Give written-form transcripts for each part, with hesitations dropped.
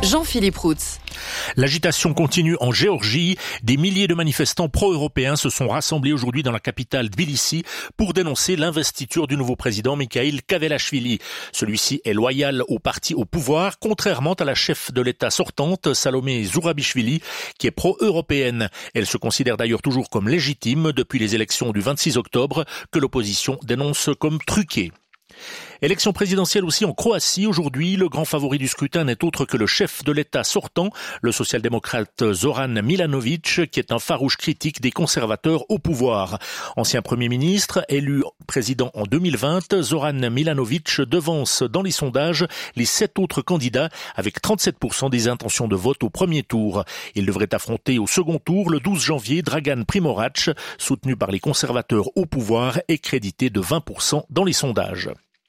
Jean-Philippe Routz. L'agitation continue en Géorgie. Des milliers de manifestants pro-européens se sont rassemblés aujourd'hui dans la capitale Tbilissi pour dénoncer l'investiture du nouveau président Mikhail Kavelashvili. Celui-ci est loyal au parti au pouvoir, contrairement à la chef de l'État sortante, Salomé Zourabishvili, qui est pro-européenne. Elle se considère d'ailleurs toujours comme légitime depuis les élections du 26 octobre, que l'opposition dénonce comme truquées. Élection présidentielle aussi en Croatie. Aujourd'hui, le grand favori du scrutin n'est autre que le chef de l'État sortant, le social-démocrate Zoran Milanović, qui est un farouche critique des conservateurs au pouvoir. Ancien Premier ministre, élu président en 2020, Zoran Milanović devance dans les sondages les 7 autres candidats avec 37% des intentions de vote au premier tour. Il devrait affronter au second tour le 12 janvier Dragan Primorac, soutenu par les conservateurs au pouvoir et crédité de 20% dans les sondages.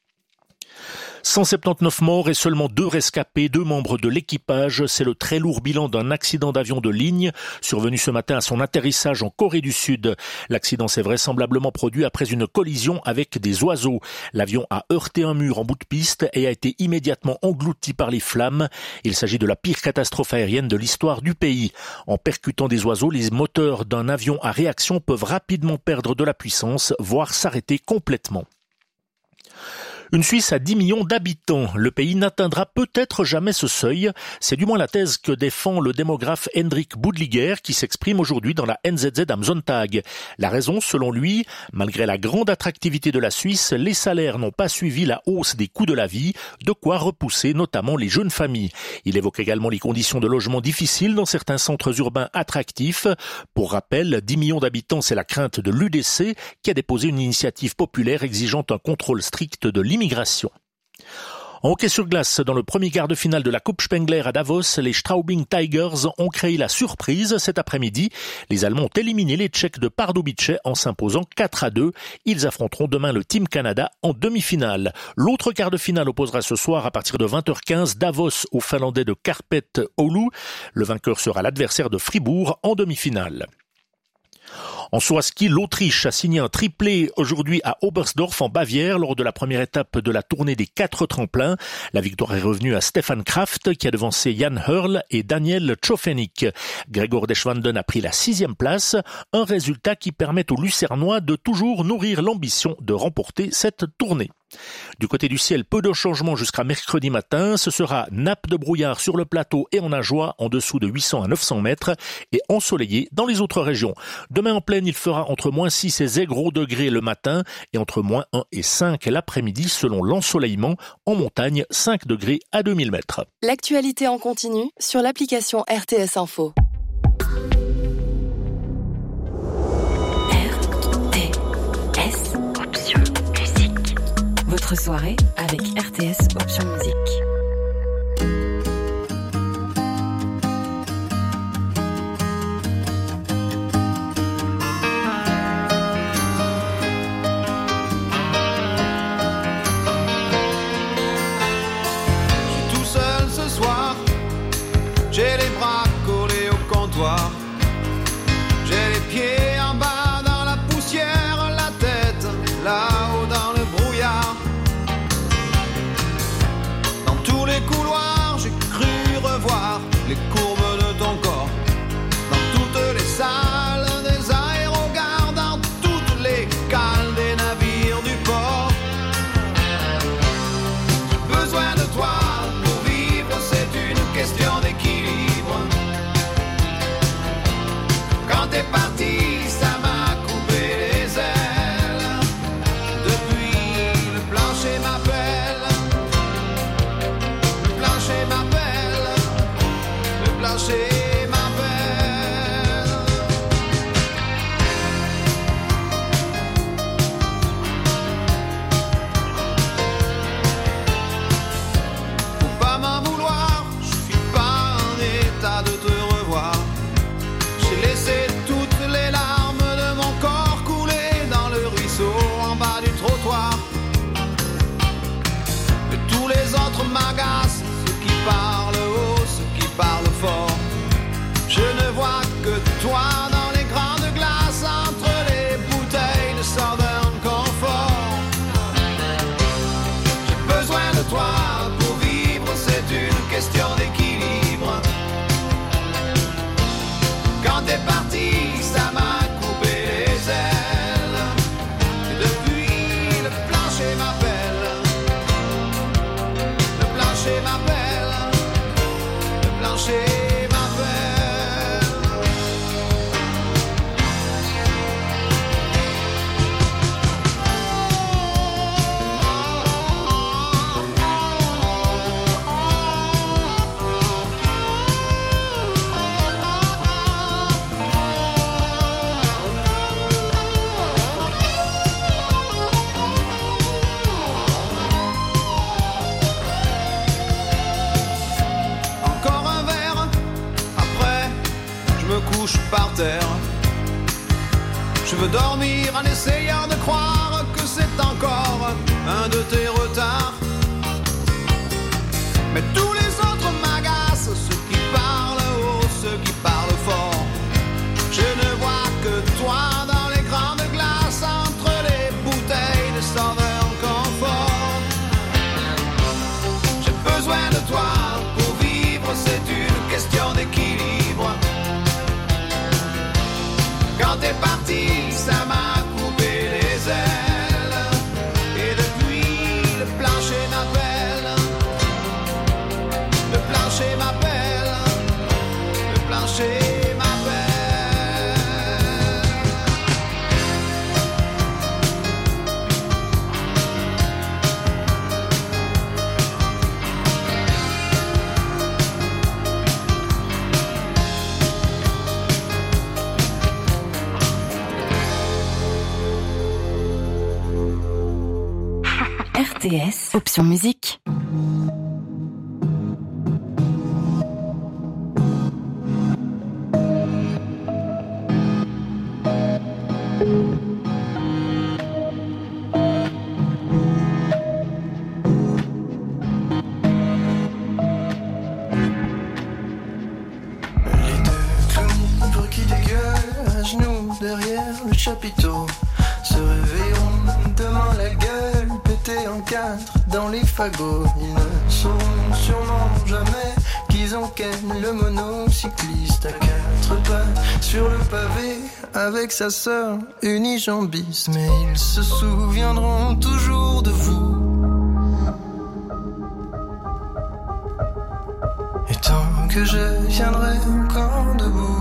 179 morts et seulement 2 rescapés, 2 membres de l'équipage. C'est le très lourd bilan d'un accident d'avion de ligne survenu ce matin à son atterrissage en Corée du Sud. L'accident s'est vraisemblablement produit après une collision avec des oiseaux. L'avion a heurté un mur en bout de piste et a été immédiatement englouti par les flammes. Il s'agit de la pire catastrophe aérienne de l'histoire du pays. En percutant des oiseaux, les moteurs d'un avion à réaction peuvent rapidement perdre de la puissance, voire s'arrêter complètement. Une Suisse à 10 millions d'habitants. Le pays n'atteindra peut-être jamais ce seuil. C'est du moins la thèse que défend le démographe Hendrik Boudliger qui s'exprime aujourd'hui dans la NZZ am Sonntag. La raison, selon lui, malgré la grande attractivité de la Suisse, les salaires n'ont pas suivi la hausse des coûts de la vie, de quoi repousser notamment les jeunes familles. Il évoque également les conditions de logement difficiles dans certains centres urbains attractifs. Pour rappel, 10 millions d'habitants, c'est la crainte de l'UDC qui a déposé une initiative populaire exigeant un contrôle strict de l'immigration. En hockey sur glace, dans le premier quart de finale de la Coupe Spengler à Davos, les Straubing Tigers ont créé la surprise cet après-midi. Les Allemands ont éliminé les Tchèques de Pardubice en s'imposant 4-2. Ils affronteront demain le Team Canada en demi-finale. L'autre quart de finale opposera ce soir à partir de 20h15 Davos aux Finlandais de Karpet Oulu. Le vainqueur sera l'adversaire de Fribourg en demi-finale. En saut à ski, l'Autriche a signé un triplé aujourd'hui à Oberstdorf en Bavière lors de la première étape de la tournée des 4 tremplins. La victoire est revenue à Stefan Kraft qui a devancé Jan Hörl et Daniel Tschofenik. Gregor Deschwanden a pris la 6e place, un résultat qui permet aux Lucernois de toujours nourrir l'ambition de remporter cette tournée. Du côté du ciel, peu de changements jusqu'à mercredi matin. Ce sera nappe de brouillard sur le plateau et en Ajoie en dessous de 800 à 900 mètres et ensoleillé dans les autres régions. Demain en pleine, il fera entre moins 6 et 0 degrés le matin et entre moins 1 et 5 l'après-midi selon l'ensoleillement. En montagne, 5 degrés à 2000 mètres. L'actualité en continu sur l'application RTS Info. RTS Option Musique. Votre soirée avec RTS Option Musique. J'ai les bras collés au comptoir, j'ai les pieds en bas dans la poussière, la tête là-haut dans le brouillard. Dans tout plancher m'appelle, le plancher par terre. Je veux dormir en essayant de croire que c'est encore un de tes retards. Mais tous les autres m'agacent, ceux qui parlent haut, ceux qui parlent fort. Je ne vois que toi dans les grandes glaces, entre les bouteilles de Southern Comfort. J'ai besoin de toi pour vivre, c'est une question d'équilibre. Quand t'es parti, ça m'a coupé les ailes. Et depuis, le plancher m'appelle. Le plancher m'appelle. Le plancher RTS, option musique. Les deux clowns libres qui dégueulent, à genoux derrière le chapiteau, se réveilleront demain la gueule pétée en quatre dans les fagots. Ils ne sauront sûrement jamais qu'ils encaînent le monocycliste à quatre pattes sur le pavé avec sa sœur unijambiste. Mais ils se souviendront toujours de vous. Et tant que je tiendrai encore debout,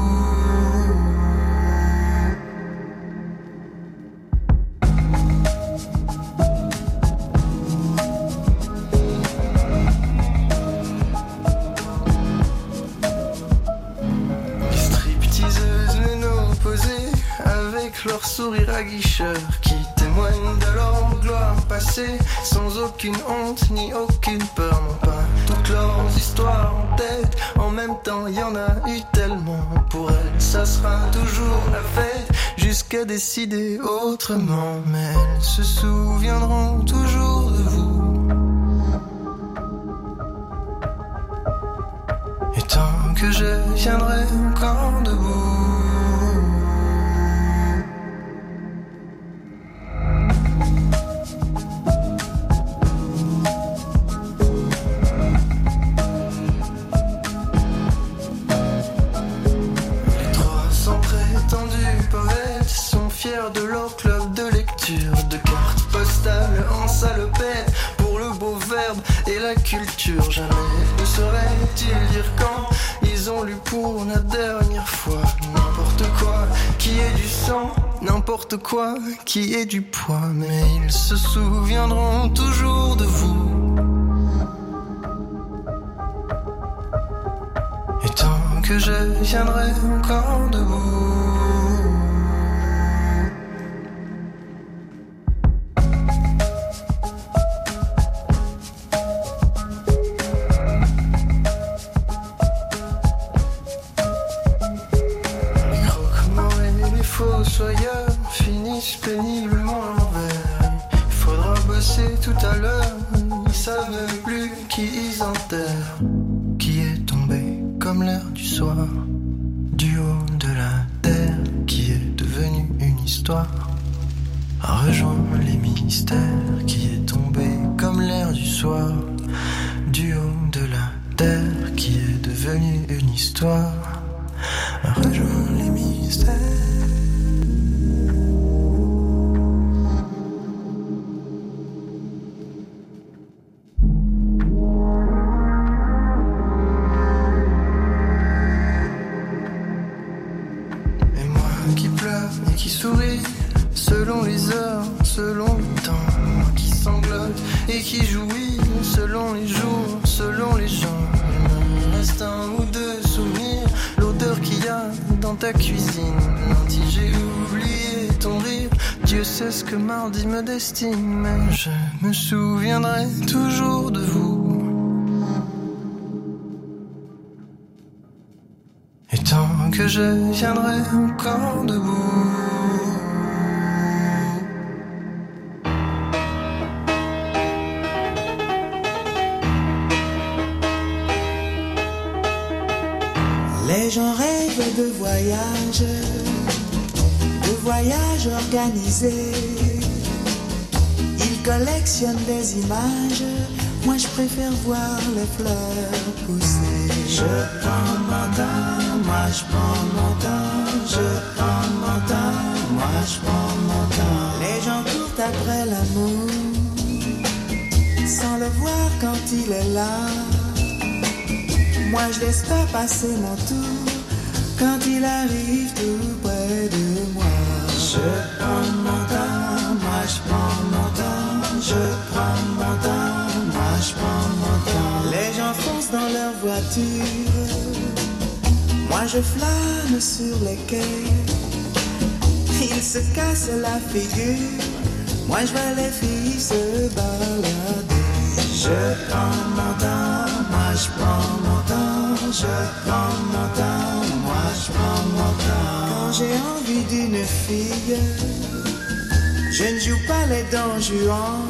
leur sourire aguicheur qui témoigne de leur gloire passée, sans aucune honte ni aucune peur. Non, pas toutes leurs histoires en tête, en même temps y en a eu tellement. Pour elles ça sera toujours la fête, jusqu'à décider autrement. Mais elles se souviendront toujours de vous. Et tant que je tiendrai encore debout, de leur club de lecture, de cartes postales en salopette pour le beau verbe et la culture. Jamais ne saurait-il dire quand ils ont lu pour la dernière fois n'importe quoi qui est du sang, n'importe quoi qui est du poids. Mais ils se souviendront toujours de vous. Et tant que je tiendrai encore debout, fossoyeurs finissent péniblement l'envers. Il faudra bosser tout à l'heure, ils savent même plus qui ils enterrent. Qui est tombé comme l'air du soir, du haut de la terre, qui est devenu une histoire, a rejoint les mystères. Qui est tombé comme l'air du soir, du haut de la terre, qui est devenu une histoire, a rejoint les mystères. ta cuisine. Lundi j'ai oublié ton rire, Dieu sait ce que mardi me destine. Mais je me souviendrai toujours de vous. Et tant que je tiendrai encore debout. Les gens rêvent de voyages organisés. Ils collectionnent des images, moi je préfère voir les fleurs pousser. Je prends mon temps, moi je prends mon temps. Je prends mon temps, moi je prends mon temps. Les gens courent après l'amour, sans le voir quand il est là. Moi je laisse pas passer mon tour quand il arrive tout près de moi. Je prends mon temps, moi je prends mon temps. Je prends mon temps, moi je prends mon temps. Les gens foncent dans leur voiture, moi je flâne sur les quais. Ils se cassent la figure, moi je vois les filles se balader. Je prends mon temps, moi je prends mon temps. Je prends mon temps, moi je prends mon temps. Quand j'ai envie d'une fille, je ne joue pas les Don Juan.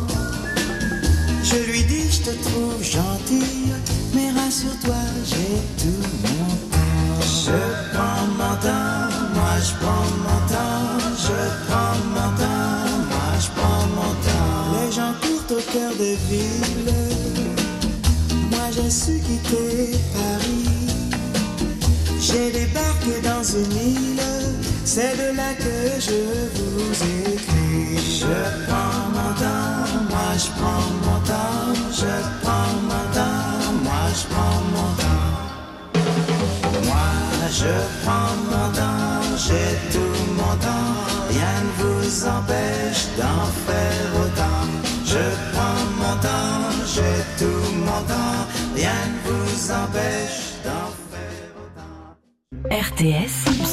Je lui dis je te trouve gentille, mais rassure-toi j'ai tout mon temps. Je prends mon temps, moi je prends mon temps. Je prends mon temps, moi je prends mon temps. Les gens courent au cœur des villes, moi j'ai su quitter Paris. J'ai débarqué dans une île, c'est de là que je vous écris. Je prends mon temps, moi je prends mon temps. Je prends mon temps, moi je prends mon temps. Moi je prends mon temps, j'ai tout mon temps. Rien ne vous empêche d'en faire autant. Je prends mon temps, j'ai tout mon temps. Rien ne vous empêche d'en faire autant. RTS,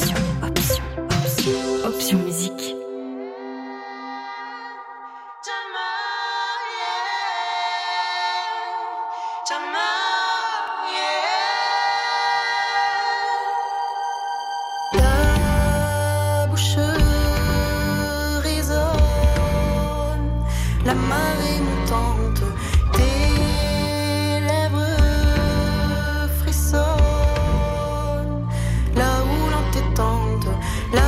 option musique. Ta bouche résonne, la marée montante, tes lèvres frissonnent, là où l'on t'étende, la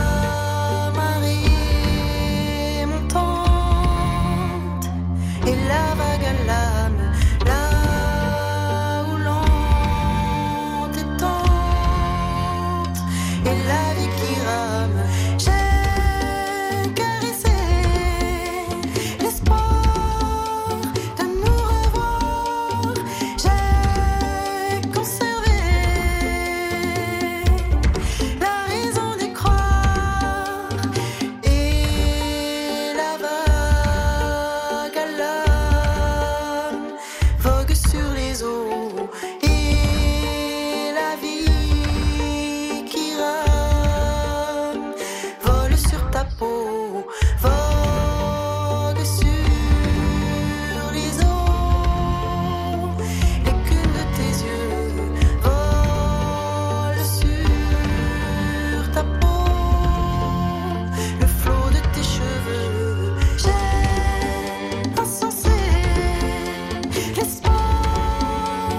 marée montante, et la vague à l'âme, là où l'on t'étende, et la vie qui rame. J'ai caressé l'espoir de nous revoir. J'ai conservé la raison d'y croire. Et la vague à l'âme vogue sur les eaux. Et la vie qui rame vole sur ta peau, vogue sur les eaux. L'écume de tes yeux vole sur ta peau, le flot de tes cheveux. J'ai insensé l'espoir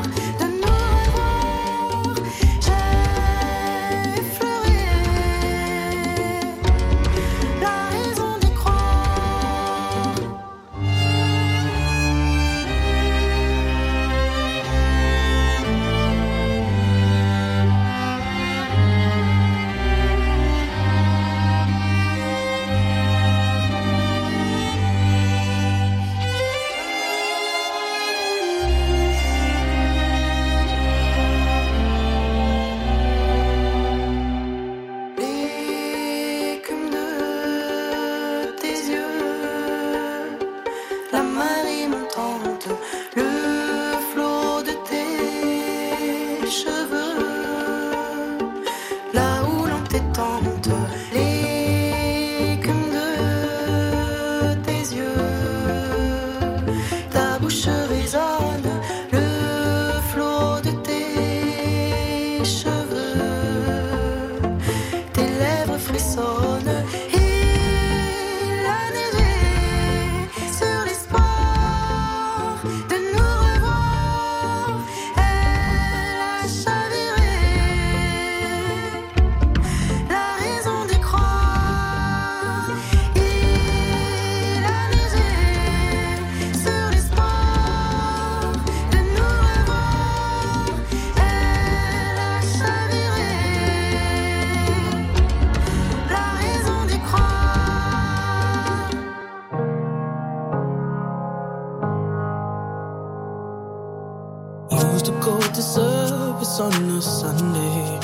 used to go to service on a Sunday.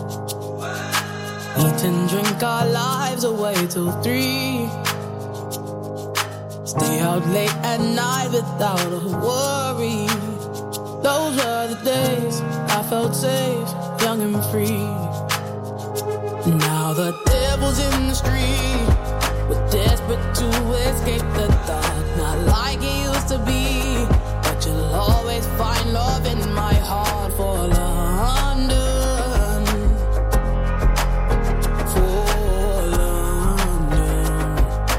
Eat and drink our lives away till 3. Stay out late at night without a worry. Those were the days I felt safe, young and free. Now the devil's in the street. We're desperate to escape the dark, not like it used to be. But you'll always find love in my heart for London. For London.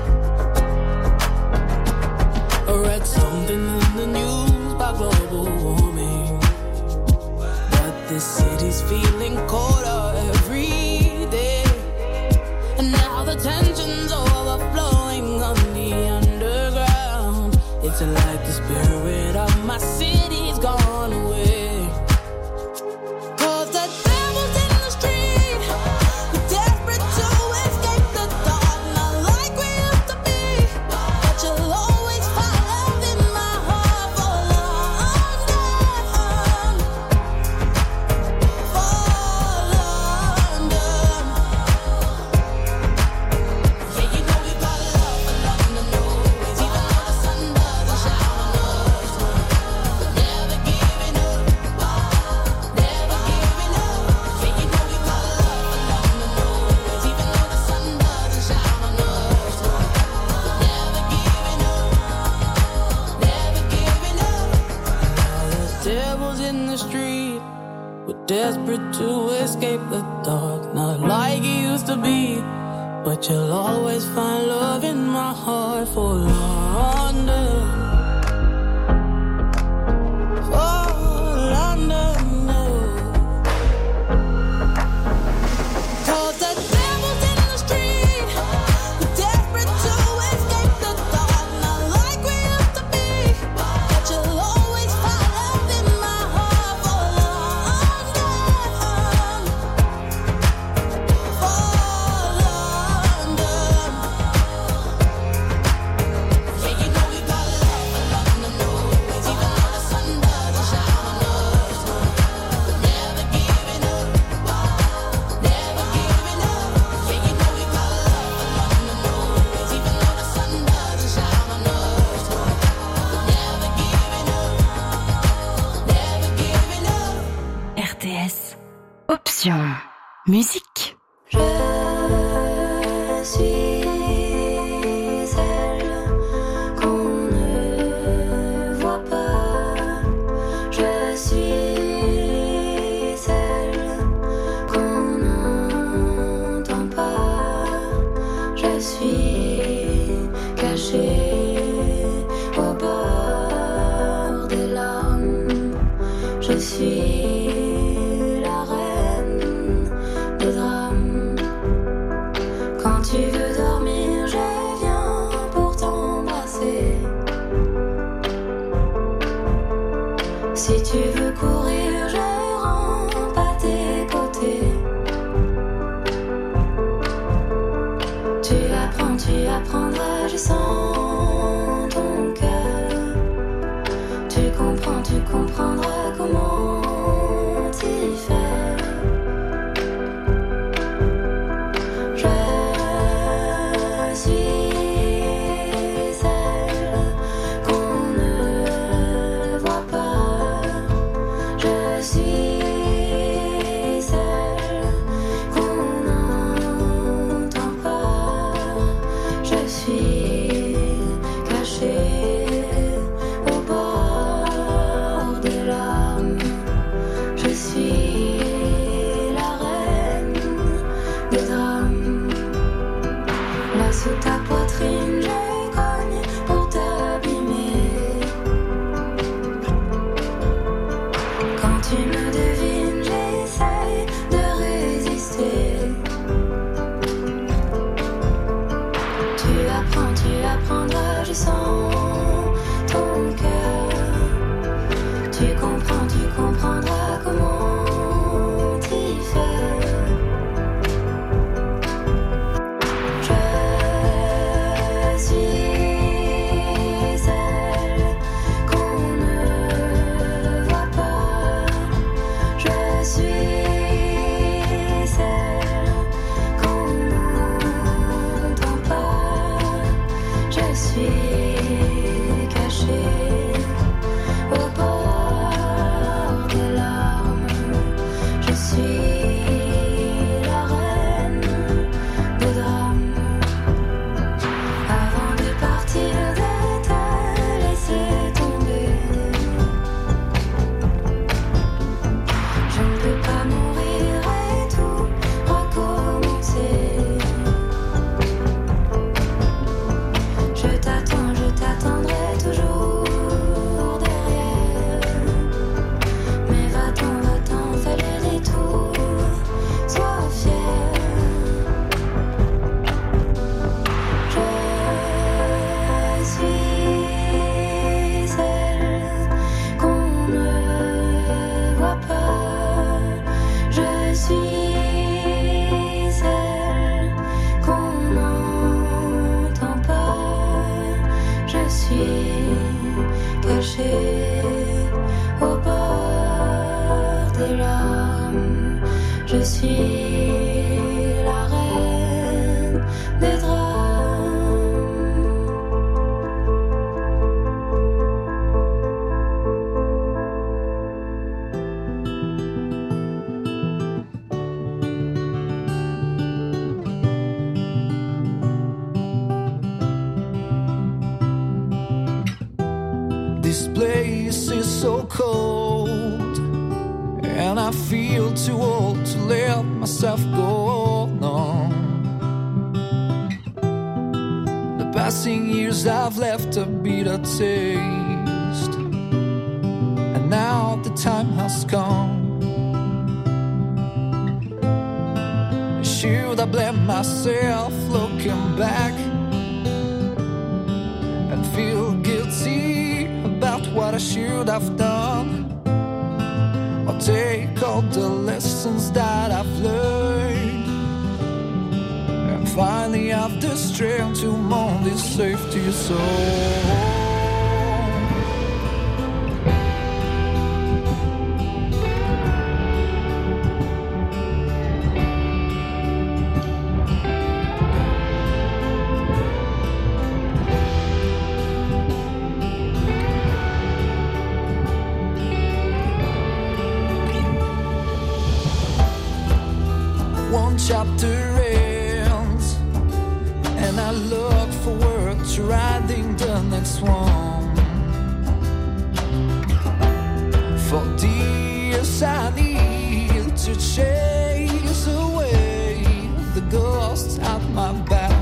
I read something in the news about global warming, but the city's feeling colder every day. And now the tension's overflowing on the underground. It's like the spirit of my city's gone away. 'Cause the devil's in the street. We're desperate to escape the dark, not like we used to be. But you'll always find love in my heart for London. For London. Yeah, you know we got love for London always, even though the sun doesn't shine on us. Never giving up, never giving up. Yeah, you know we got love for London always, even though the sun doesn't shine on us. Never giving up, never giving up. Now the devil's in the street. We're desperate to escape the dark, not like it used to be. But you'll always find love in my heart for London. For London, no. 'Cause the devil's in the street. We're desperate to escape the dark, not like we used to be. But you'll always find love in my heart for London. For London. Yeah, you know we got love for London always, even though the sun doesn't shine on us. Never giving up, never giving up. Yeah, you know we got love for London always, even though the sun doesn't shine on us. Never giving up, never giving up. RTS. Option. Musique. Je suis celle qu'on ne voit pas. Je suis celle qu'on n'entend pas. Je suis cachée au bord des larmes. Je suis la reine des drames. Quand tu veux dormir, je viens pour t'embrasser. Si tu veux courir, je rampe à tes côtés. Tu apprendras, je sens ton cœur. Tu comprendras comment t'y faire. Je suis celle qu'on ne voit pas. Je suis celle qu'on n'entend pas. Je suis cachée au bord des larmes. Je suis la reine des drames. Là sous ta poitrine, je cogne pour t'abîmer. Quand tu me devines, j'essaye de résister. Tu apprendras, je sens ton cœur. Tu comprendras comment vois pas, je suis celle qu'on n'entend pas. Je suis cachée au bord des larmes. Je suis la reine des drames. This place is so cold, and I feel too old to let myself go. No, the passing years have left a bitter taste, and now the time has come. Should I blame myself looking back and feel guilty about what I should have done, or take all the lessons that I've learned and finally have the strength to mourn this safety zone? Chapter ends, and I look forward to writing the next one. For years I need to chase away the ghosts at my back,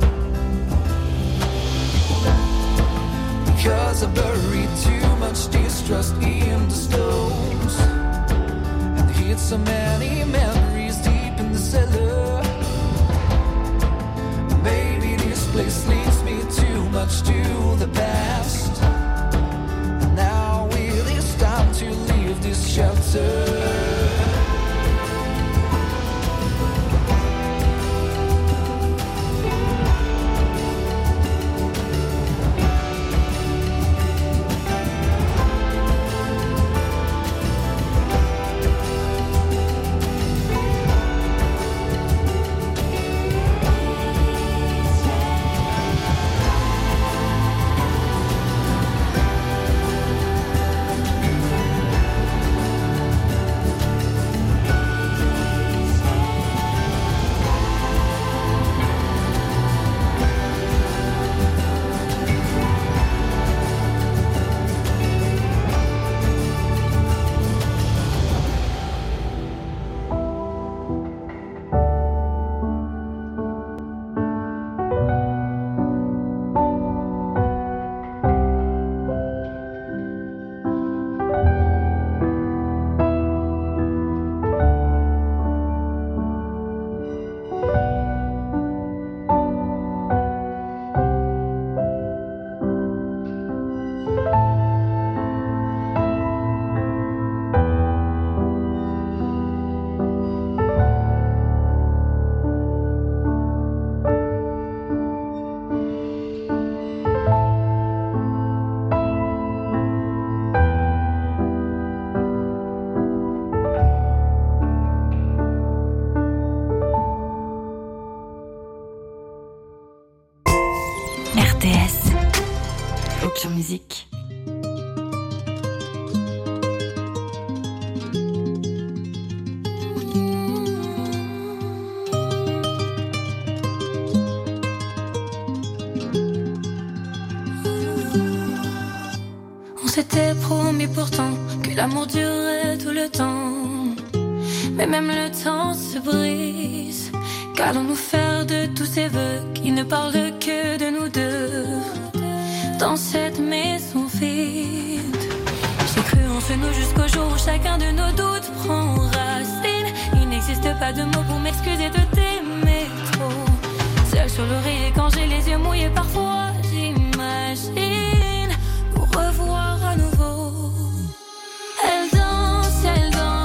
because I buried too much distrust in the stones and hid so many memories deep in the cellar. Maybe this place leads me too much to the past, and now it is time to leave this shelter. RTS. Option musique. On s'était promis pourtant que l'amour durerait tout le temps, mais même le temps se brise. Qu'allons-nous faire de tous ces vœux qui ne parlent que de nous deux dans cette maison vide? J'ai cru en ce nous jusqu'au jour où chacun de nos doutes prend racine. Il n'existe pas de mots pour m'excuser de t'aimer trop. Seule sur l'oreiller quand j'ai les yeux mouillés, parfois j'imagine nous revoir à nouveau. Elle danse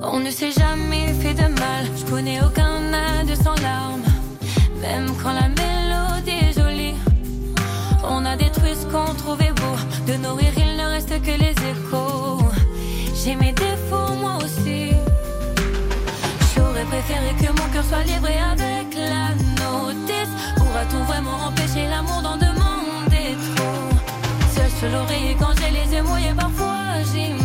On ne s'est jamais fait de mal, je connais aucun âge sans larmes. Même quand la mélodie est jolie, on a détruit ce qu'on trouvait beau. De nos rires il ne reste que les échos. J'ai mes défauts moi aussi. J'aurais préféré que mon cœur soit livré avec la notice. Pourra-t-on vraiment empêcher l'amour d'en demander trop? Seul sur l'oreiller quand j'ai les yeux mouillés, parfois j'imagine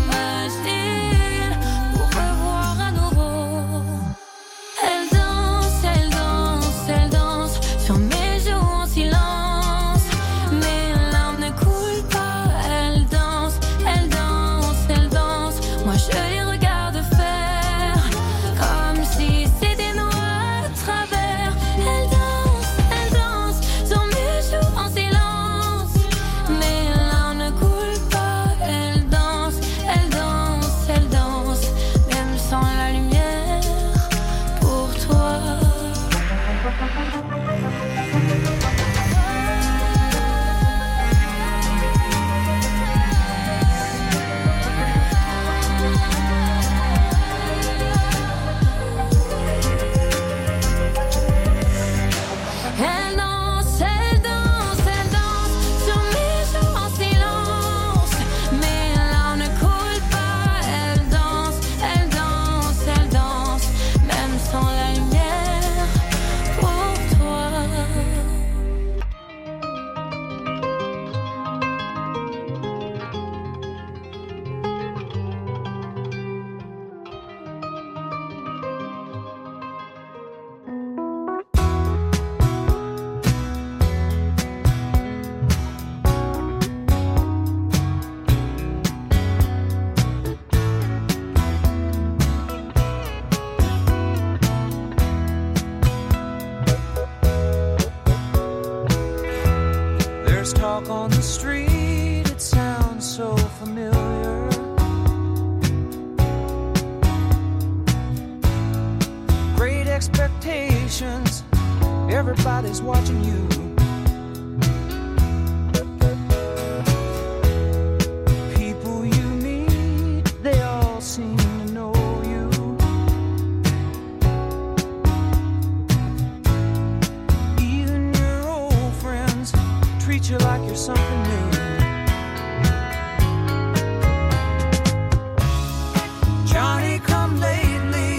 pour revoir à nouveau. Elle danse, elle danse, elle danse sur mes joues en silence. Mes larmes ne coulent pas. Elle danse, elle danse, elle danse. Moi je les regarde faire comme si c'était nous à travers. Elle danse sur mes joues en silence. Mes larmes ne coulent pas. Elle danse, elle danse, elle danse. Même sans la lumière pour toi. Elle danse, elle danse, elle danse sur mes joues en silence. Mes larmes ne coulent pas. Elle danse, elle danse, elle danse. Même sans la lumière pour toi. There's talk on the street, it sounds so familiar. Great expectations, everybody's watching you. People you meet, they all seem to know you. Even your old friends treat you like you're something new. Johnny come lately,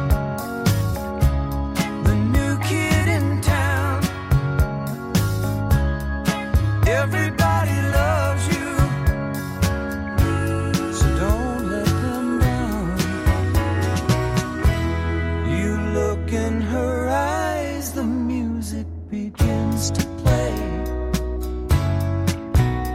the new kid in town. Everybody loves you, so don't let them down. You look in her eyes, the music begins to play.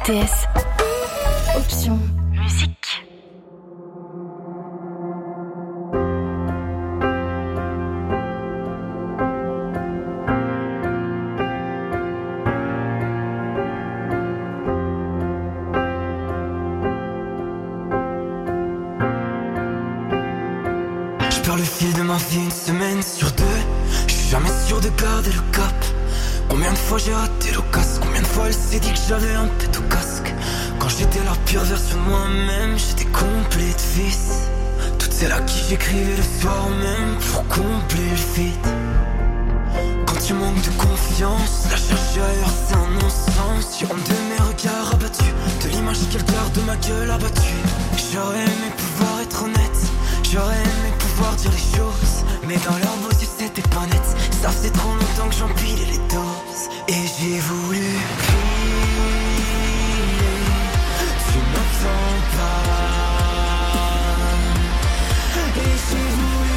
RTS. Option musique. Je perds le fil de ma vie une semaine sur deux. Je suis jamais sûr de garder le cap. Combien de fois j'ai raté l'occasion, combien de fois elle s'est dit que j'avais un pet au casque. Quand j'étais la pire version de moi-même, j'étais complet de fils. Toutes celles à qui j'écrivais le soir même pour combler le feat. Quand tu manques de confiance, la chercher ailleurs c'est un non-sens. Tu honte de mes regards abattus, de l'image qu'elle garde de ma gueule abattue. J'aurais aimé pouvoir être honnête, j'aurais aimé pouvoir dire les choses, mais dans leurs beaux yeux c'était pas net. Ça faisait trop longtemps que j'empilais les doses. Et j'ai voulu crier, tu m'entends pas. Et j'ai voulu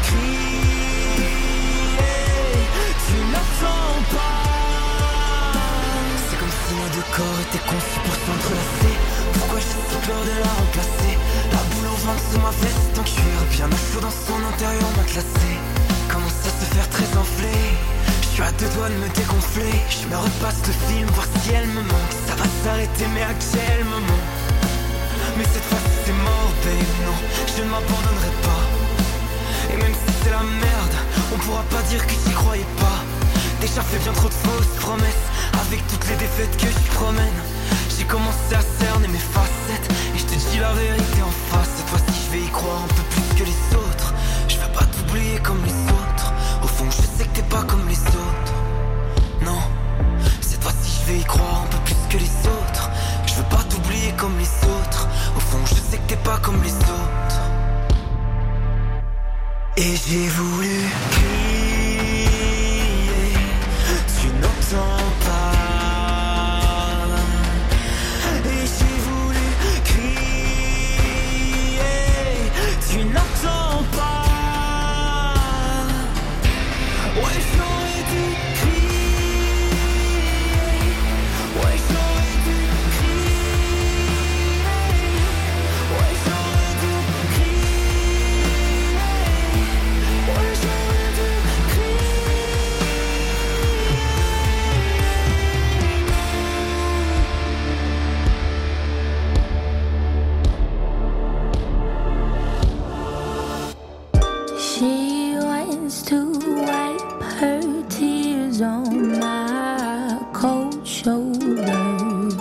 crier, tu m'entends pas. C'est comme si nos deux corps étaient conçus pour s'entrelacer. Pourquoi j'ai si peur de la remplacer? La boule au ventre sous ma veste en cuir, bien au chaud dans son intérieur matelassé. Commence à se faire très enflé, je suis à deux doigts de me dégonfler. Je me repasse le film, voir si elle me manque. Ça va s'arrêter mais à quel moment? Mais cette fois c'est mort babe, non, je ne m'abandonnerai pas. Et même si c'est la merde, on pourra pas dire que j'y croyais pas. Déjà fait bien trop de fausses promesses, avec toutes les défaites que je promène. J'ai commencé à cerner mes facettes, et je te dis la vérité en face. Cette fois-ci je vais y croire un peu plus que les autres. Je veux pas t'oublier comme les autres. Au fond je sais que t'es pas comme les autres. Non, cette fois-ci je vais y croire un peu plus que les autres. Je veux pas t'oublier comme les autres. Au fond je sais que t'es pas comme les autres. Et j'ai voulu crier, tu n'entends pas. Et j'ai voulu crier, tu n'entends pas. Ouais, j'aurais dû crier. Ouais, j'aurais dû crier. Ouais, j'aurais dû crier. Ouais, j'aurais dû She wants to wipe her tears on my cold shoulder.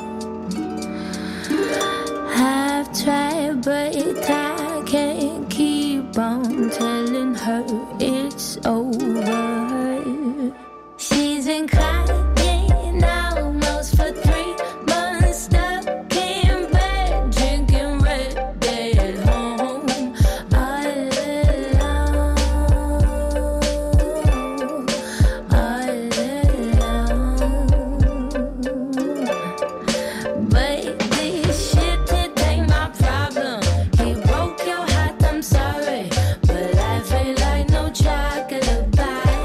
I've tried, but I can't keep on telling her it's over. She's been crying almost for 3 months, stuck in bed, drinking Red Day at home, all alone, all alone. But this shit, it ain't my problem. He broke your heart, I'm sorry, but life ain't like no chocolate bar.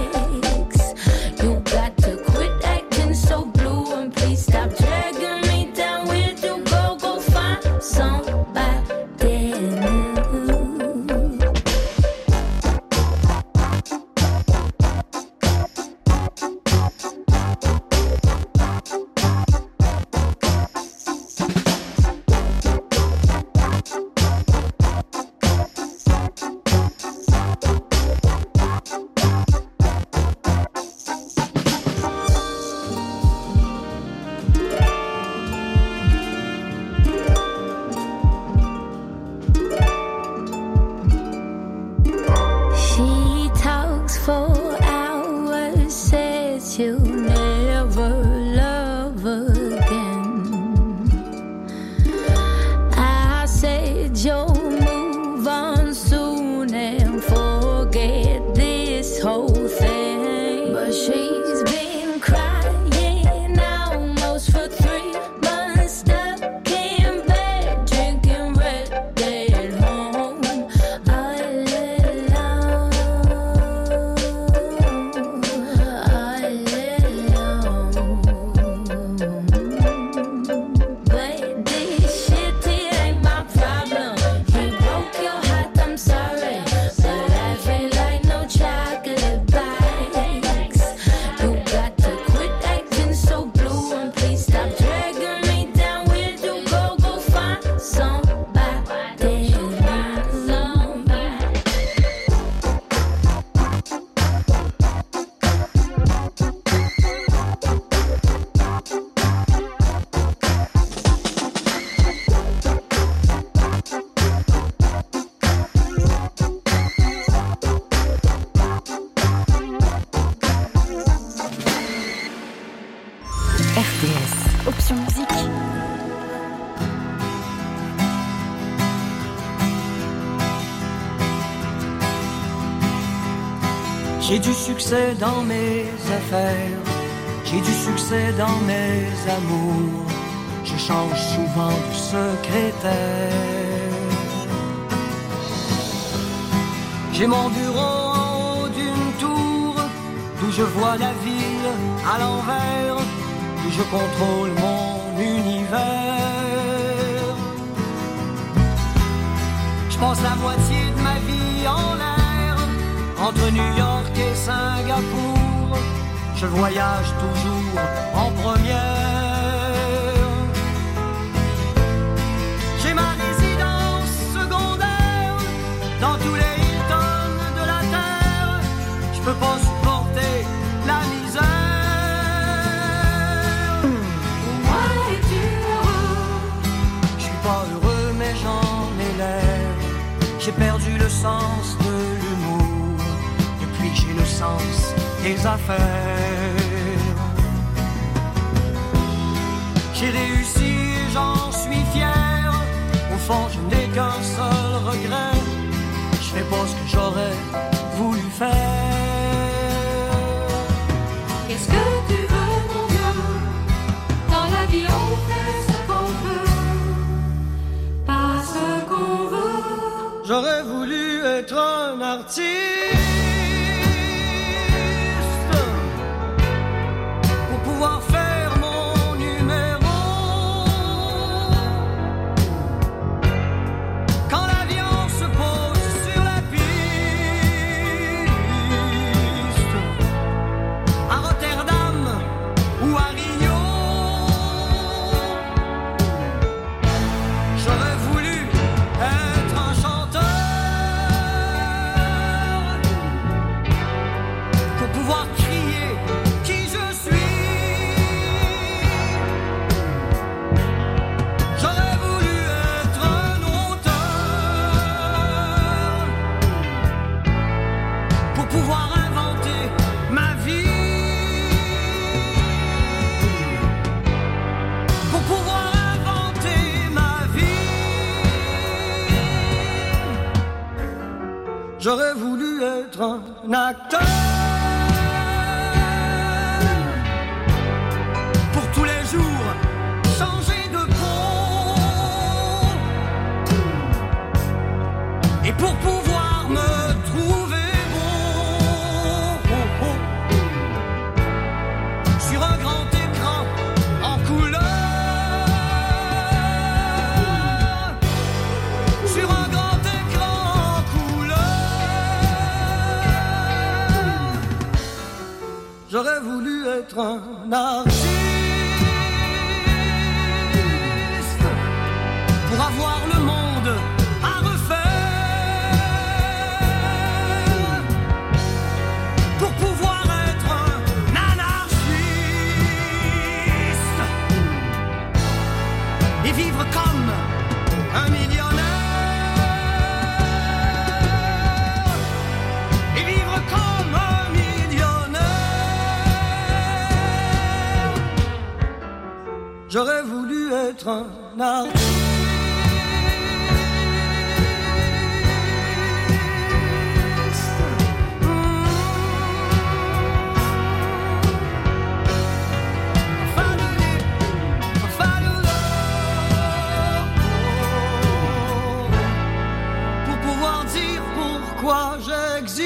RTS, option musique. J'ai du succès dans mes affaires, j'ai du succès dans mes amours. Je change souvent de secrétaire. J'ai mon bureau en haut d'une tour, d'où je vois la ville à l'envers, d'où je contrôle mon univers. Je passe la moitié de ma vie en l'air, entre New York et Singapour. Je voyage toujours en première. J'ai ma résidence secondaire dans tous les Hilton de la terre. Je peux pas supporter la misère. Moi es-tu heureux? Je suis pas heureux mais j'en ai l'air. J'ai perdu le sens de l'humour depuis que j'ai le sens des affaires. J'ai réussi et j'en suis fier. Au fond je n'ai qu'un seul regret, je fais pas ce que j'aurais voulu faire. Qu'est-ce que tu veux, mon Dieu? Dans la vie on fait ce qu'on veut, pas ce qu'on veut. J'aurais voulu être un artiste pour pouvoir faire mon numéro. Quand l'avion se pose sur la piste, à Rotterdam ou à Rio, j'aurais voulu être un chanteur pour pouvoir crier qui je suis. J'aurais voulu être un auteur pour pouvoir inventer ma vie, pour pouvoir inventer ma vie. J'aurais voulu être un acteur pour tous les jours changer de peau et pour pouvoir me trouver beau sur un grand écran en couleur, sur un grand écran en couleur. J'aurais voulu être un artiste pour avoir le monde à refaire, pour pouvoir être un anarchiste et vivre comme un millionnaire, et vivre comme un millionnaire. J'aurais voulu être un artiste. Pour pouvoir dire pourquoi j'existe.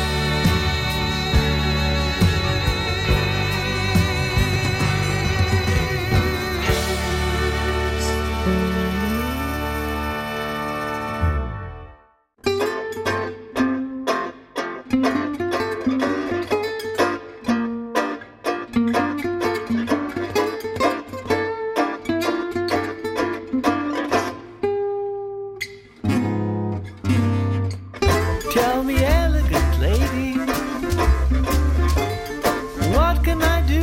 Tell me, elegant lady, what can I do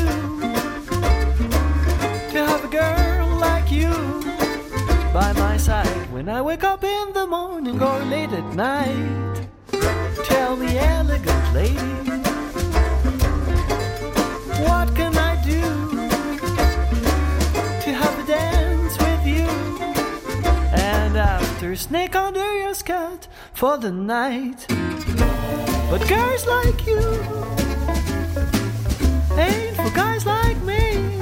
to have a girl like you by my side when I wake up in the morning or late at night? Tell me, elegant lady, what can I do spider snake under your skirt for the night. But girls like you ain't for guys like me.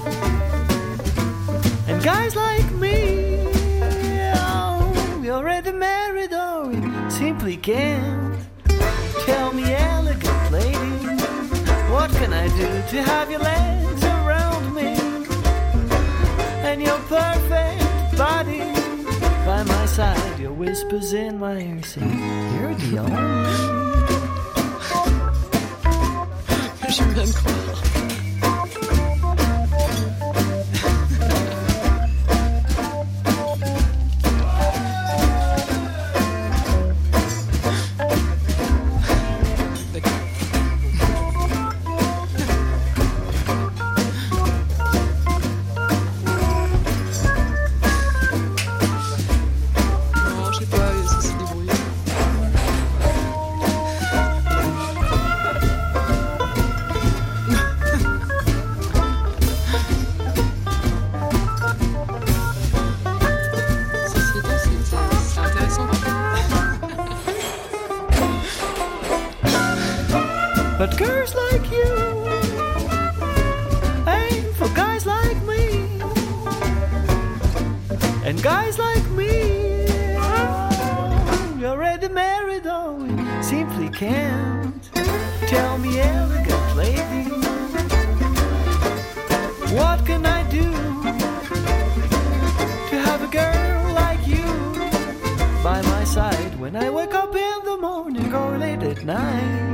And guys like me, oh, you're already married, oh, we simply can't. Tell me, elegant lady, what can I do to have your legs around me and your perfect body by my side? Your whispers in my ear say, you're the only. Je viens de croire. But girls like you ain't for guys like me. And guys like me, oh, you're already married, oh, we simply can't. Tell me, elegant lady, what can I do to have a girl like you by my side when I wake up in the morning or late at night?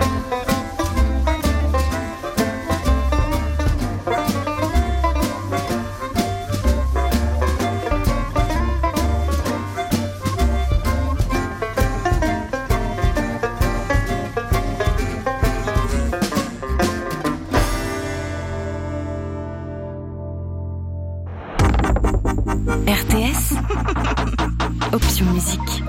RTS, option musique.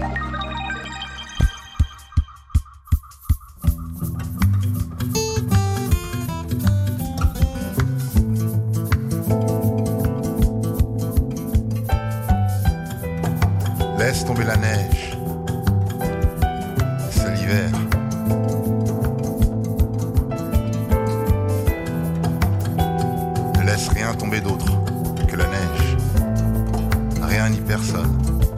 Laisse tomber la neige, c'est l'hiver. Ne laisse rien tomber d'autre que la neige. Rien ni personne.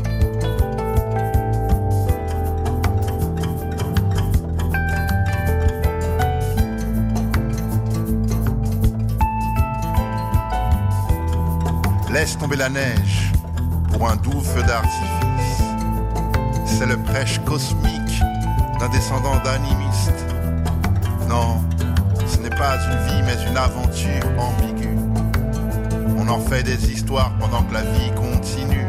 Laisse tomber la neige pour un doux feu d'artifice. C'est le prêche cosmique d'un descendant d'animistes. Non, ce n'est pas une vie mais une aventure ambiguë. On en fait des histoires pendant que la vie continue.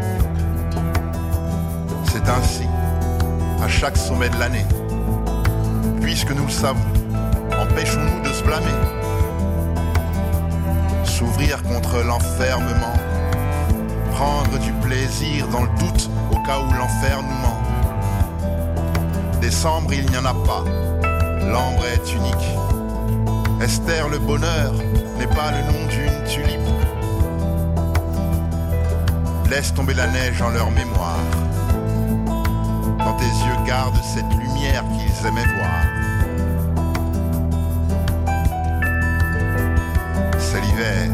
C'est ainsi, à chaque sommet de l'année. Puisque nous le savons, empêchons-nous de se blâmer. S'ouvrir contre l'enfermement. Prendre du plaisir dans le doute au cas où l'enfer nous ment. Décembre, il n'y en a pas. L'ambre est unique. Esther, le bonheur, n'est pas le nom d'une tulipe. Laisse tomber la neige en leur mémoire. Dans tes yeux, garde cette lumière qu'ils aimaient voir. C'est l'hiver.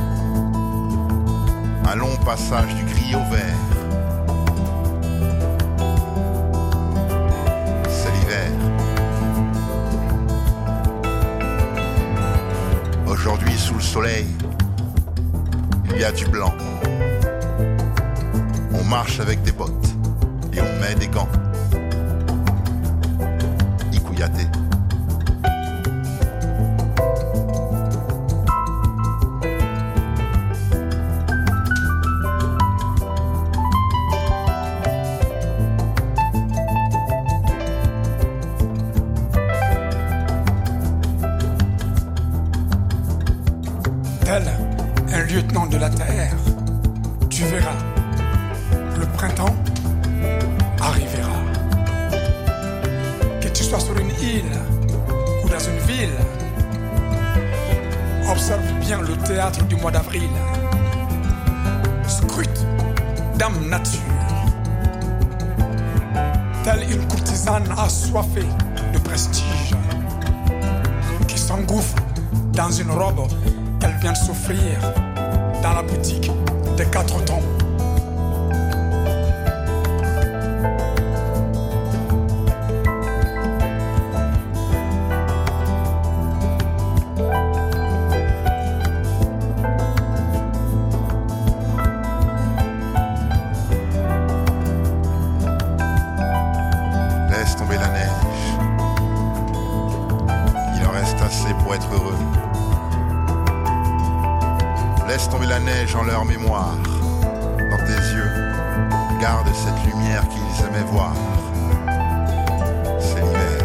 Un long passage du gris au vert. C'est l'hiver. Aujourd'hui, sous le soleil, il y a du blanc. On marche avec des bottes et on met des gants. Ikouyaté. Tel un lieutenant de la terre, tu verras, le printemps arrivera. Que tu sois sur une île ou dans une ville, observe bien le théâtre du mois d'avril. Scrute, dame nature, telle une courtisane assoiffée de prestige, qui s'engouffre dans une robe qu'elle vient de s'offrir dans la boutique des 4 temps. Laisse tomber la neige. Il en reste assez pour être heureux. Laisse tomber la neige en leur mémoire. Dans tes yeux, garde cette lumière qu'ils aimaient voir. C'est l'hiver.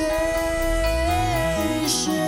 déchets.